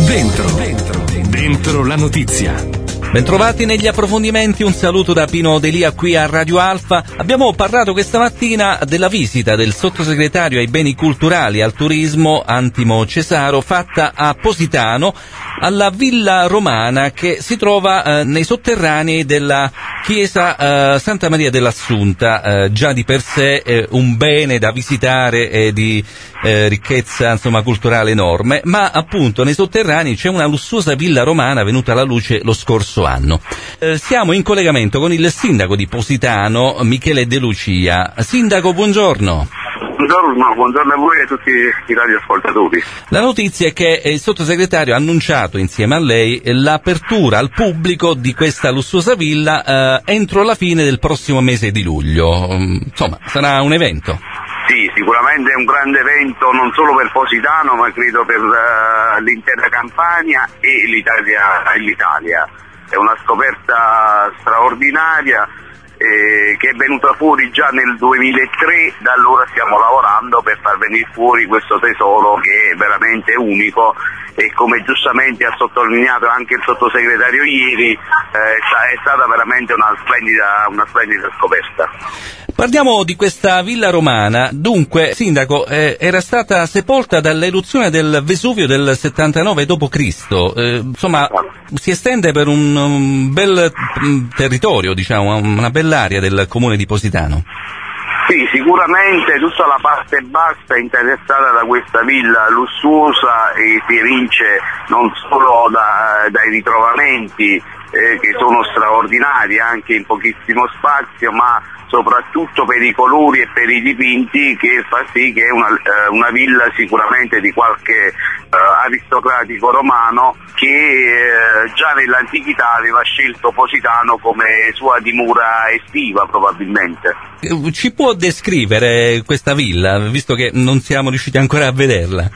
Dentro la notizia. Bentrovati negli approfondimenti, un saluto da Pino Delia qui a Radio Alfa. Abbiamo parlato questa mattina della visita del sottosegretario ai beni culturali e al turismo Antimo Cesaro fatta a Positano alla Villa Romana che si trova nei sotterranei della chiesa Santa Maria dell'Assunta, già di per sé un bene da visitare e di ricchezza culturale enorme, ma appunto nei sotterranei c'è una lussuosa villa romana venuta alla luce lo scorso anno. Siamo in collegamento con il sindaco di Positano, Michele De Lucia. Sindaco, buongiorno. Buongiorno a voi e a tutti i radioascoltatori. La notizia è che il sottosegretario ha annunciato insieme a lei l'apertura al pubblico di questa lussuosa villa entro la fine del prossimo mese di luglio. Insomma, sarà un evento. Sì, sicuramente è un grande evento non solo per Positano, ma credo per l'intera Campania e l'Italia. È una scoperta straordinaria che è venuta fuori già nel 2003, da allora stiamo lavorando per far venire fuori questo tesoro che è veramente unico e, come giustamente ha sottolineato anche il sottosegretario ieri, è stata veramente una splendida scoperta. Parliamo di questa villa romana. Dunque, sindaco, era stata sepolta dall'eruzione del Vesuvio del 79 d.C. Insomma, si estende per un bel territorio, diciamo, una bell'area del comune di Positano. Sì, sicuramente tutta la parte bassa è interessata da questa villa lussuosa e si evince non solo dai ritrovamenti che sono straordinari anche in pochissimo spazio, ma soprattutto per i colori e per i dipinti, che fa sì che è una villa sicuramente di qualche aristocratico romano che già nell'antichità aveva scelto Positano come sua dimora estiva probabilmente. Ci può descrivere questa villa, visto che non siamo riusciti ancora a vederla?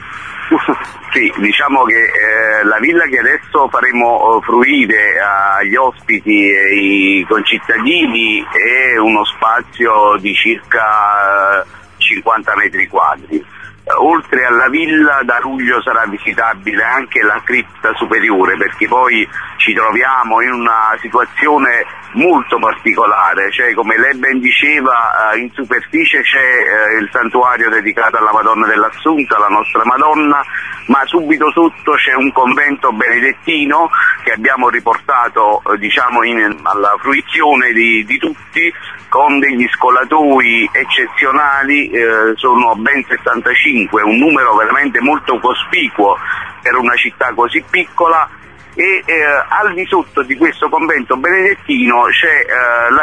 Sì, diciamo che la villa che adesso faremo fruire agli ospiti e ai concittadini è uno spazio di circa 50 metri quadri. Oltre alla villa, da luglio sarà visitabile anche la cripta superiore, perché poi ci troviamo in una situazione molto particolare, cioè, come lei ben diceva, in superficie c'è il santuario dedicato alla Madonna dell'Assunta, la nostra Madonna, ma subito sotto c'è un convento benedettino che abbiamo riportato alla fruizione di tutti, con degli scolatoi eccezionali, sono ben 65, un numero veramente molto cospicuo per una città così piccola, e al di sotto di questo convento benedettino c'è la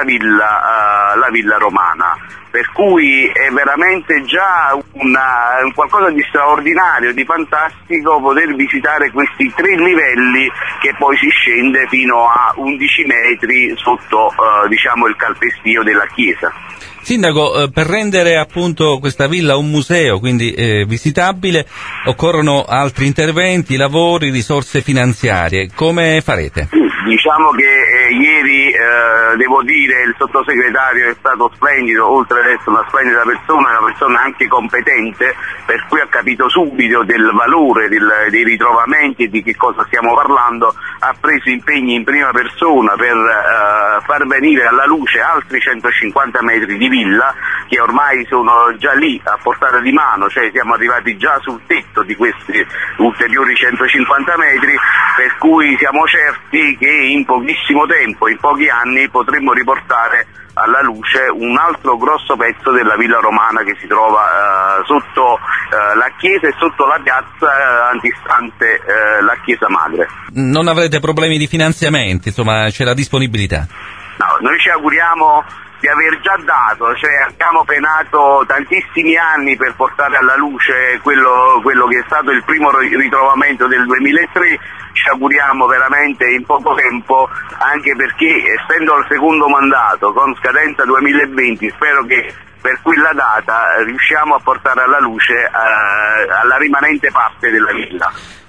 villa romana, per cui è veramente già un qualcosa di straordinario, di fantastico poter visitare questi 3 livelli che poi si scende fino a 11 metri sotto il calpestio della chiesa. Sindaco, per rendere appunto questa villa un museo, quindi visitabile, occorrono altri interventi, lavori, risorse finanziarie. Come farete? Diciamo che ieri, devo dire, il sottosegretario è stato splendido, oltre ad essere una splendida persona, una persona anche competente, per cui ha capito subito del valore dei ritrovamenti e di che cosa stiamo parlando, ha preso impegni in prima persona per far venire alla luce altri 150 metri di villa, che ormai sono già lì a portata di mano, cioè siamo arrivati già sul tetto di questi ulteriori 150 metri, per cui siamo certi che in pochissimo tempo, in pochi anni, potremmo riportare alla luce un altro grosso pezzo della villa romana che si trova sotto la chiesa e sotto la piazza antistante la chiesa madre. Non avrete problemi di finanziamenti, insomma, c'è la disponibilità? No, noi ci auguriamo di aver già dato, cioè abbiamo penato tantissimi anni per portare alla luce quello che è stato il primo ritrovamento del 2003, ci auguriamo veramente in poco tempo, anche perché essendo al secondo mandato con scadenza 2020, spero che per quella data riusciamo a portare alla luce alla rimanente parte della villa.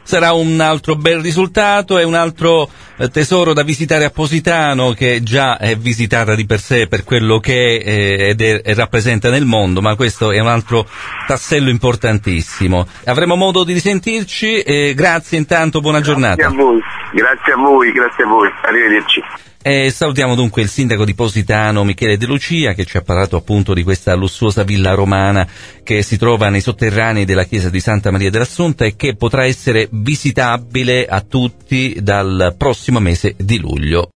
sarà un altro bel risultato e un altro tesoro da visitare a Positano, che già è visitata di per sé per quello che è e rappresenta nel mondo, ma questo è un altro tassello importantissimo. Avremo modo di risentirci e grazie intanto, buona giornata. Grazie a voi, arrivederci. E salutiamo dunque il sindaco di Positano, Michele De Lucia, che ci ha parlato appunto di questa lussuosa villa romana che si trova nei sotterranei della chiesa di Santa Maria dell'Assunta e che potrà essere visitabile a tutti dal prossimo mese di luglio.